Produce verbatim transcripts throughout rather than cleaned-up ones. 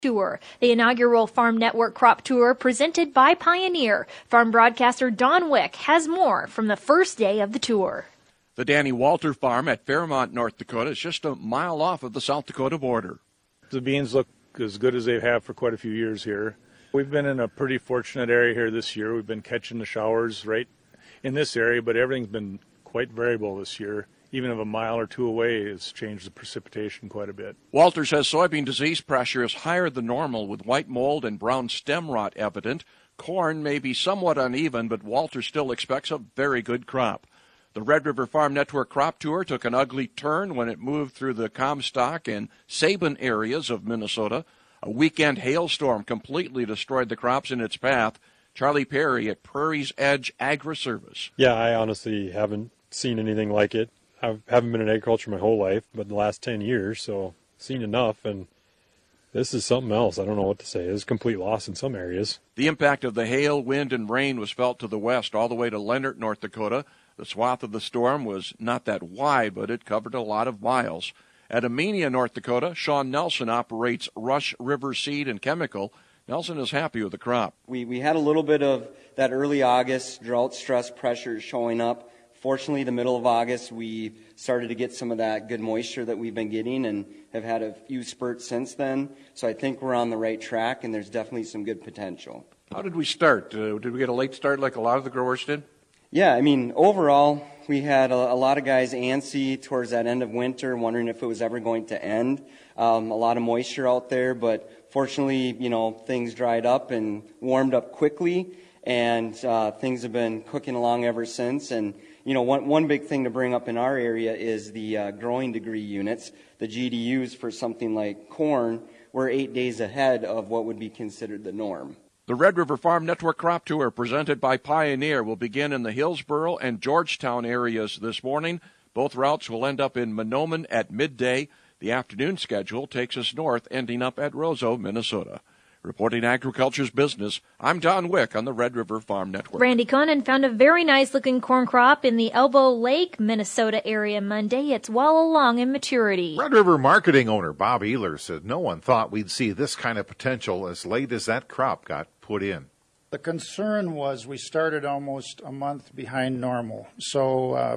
Tour, the inaugural Farm Network Crop Tour presented by Pioneer. Farm broadcaster Don Wick has more from the first day of the tour. The Danny Walter Farm at Fairmont, North Dakota is just a mile off of the South Dakota border. The beans look as good as they have for quite a few years here. We've been in a pretty fortunate area here this year. We've been catching the showers right in this area, but everything's been quite variable this year. Even if a mile or two away has changed the precipitation quite a bit. Walter says soybean disease pressure is higher than normal with white mold and brown stem rot evident. Corn may be somewhat uneven, but Walter still expects a very good crop. The Red River Farm Network Crop Tour took an ugly turn when it moved through the Comstock and Sabin areas of Minnesota. A weekend hailstorm completely destroyed the crops in its path. Charlie Perry at Prairie's Edge Agri-Service. Yeah, I honestly haven't seen anything like it. I haven't been in agriculture my whole life, but the last ten years, so seen enough, and this is something else. I don't know what to say. It's complete loss in some areas. The impact of the hail, wind, and rain was felt to the west all the way to Leonard, North Dakota. The swath of the storm was not that wide, but it covered a lot of miles. At Amenia, North Dakota, Sean Nelson operates Rush River Seed and Chemical. Nelson is happy with the crop. We, we had a little bit of that early August drought stress pressure showing up. Fortunately, the middle of August, we started to get some of that good moisture that we've been getting and have had a few spurts since then. So I think we're on the right track, and there's definitely some good potential. How did we start? Uh, did we get a late start like a lot of the growers did? Yeah, I mean, overall, we had a, a lot of guys antsy towards that end of winter, wondering if it was ever going to end. Um, a lot of moisture out there, but fortunately, you know, things dried up and warmed up quickly, and uh, things have been cooking along ever since. And you know, one, one big thing to bring up in our area is the uh, growing degree units. The G D Us for something like corn were eight days ahead of what would be considered the norm. The Red River Farm Network Crop Tour presented by Pioneer will begin in the Hillsboro and Georgetown areas this morning. Both routes will end up in Mahnomen at midday. The afternoon schedule takes us north, ending up at Roseau, Minnesota. Reporting agriculture's business, I'm Don Wick on the Red River Farm Network. Randy Conan found a very nice-looking corn crop in the Elbow Lake, Minnesota area Monday. It's well along in maturity. Red River marketing owner Bob Ehler said no one thought we'd see this kind of potential as late as that crop got put in. The concern was we started almost a month behind normal, so uh,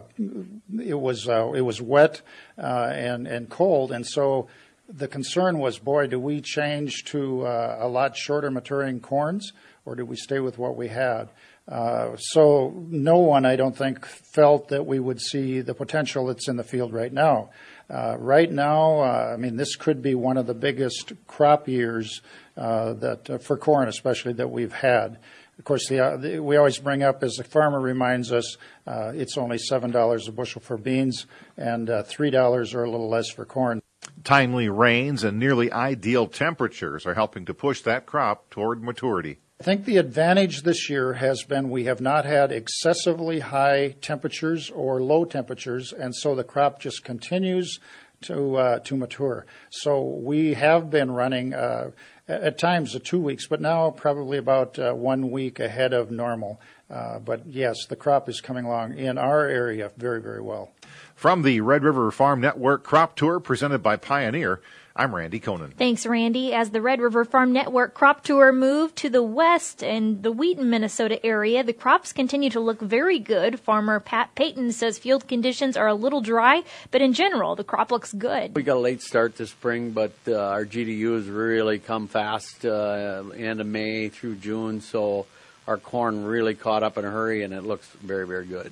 it was uh, it was wet uh, and and cold, and so the concern was, boy, do we change to uh, a lot shorter maturing corns, or do we stay with what we had? Uh, so no one, I don't think, felt that we would see the potential that's in the field right now. Uh, right now, uh, I mean, this could be one of the biggest crop years uh, that uh, for corn, especially, that we've had. Of course, the, uh, the, we always bring up, as the farmer reminds us, uh, it's only seven dollars a bushel for beans and uh, three dollars or a little less for corn. Timely rains and nearly ideal temperatures are helping to push that crop toward maturity. I think the advantage this year has been we have not had excessively high temperatures or low temperatures, and so the crop just continues to uh, to mature. So we have been running uh, at times uh, two weeks, but now probably about uh, one week ahead of normal. Uh, but yes, the crop is coming along in our area very, very well. From the Red River Farm Network Crop Tour presented by Pioneer, I'm Randy Conan. Thanks, Randy. As the Red River Farm Network Crop Tour moved to the west and the Wheaton, Minnesota area, the crops continue to look very good. Farmer Pat Payton says field conditions are a little dry, but in general, the crop looks good. We got a late start this spring, but uh, our G D Us really come fast, uh, end of May through June, so our corn really caught up in a hurry, and it looks very, very good.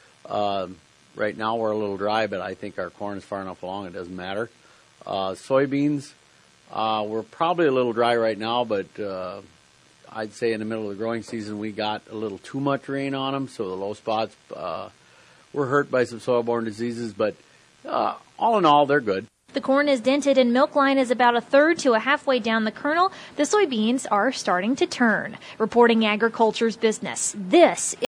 Uh, right now, we're a little dry, but I think our corn is far enough along, it doesn't matter. Uh, soybeans, uh, we're probably a little dry right now, but uh, I'd say in the middle of the growing season we got a little too much rain on them, so the low spots uh, were hurt by some soil-borne diseases, but uh, all in all, they're good. The corn is dented and milk line is about a third to a halfway down the kernel. The soybeans are starting to turn. Reporting agriculture's business, this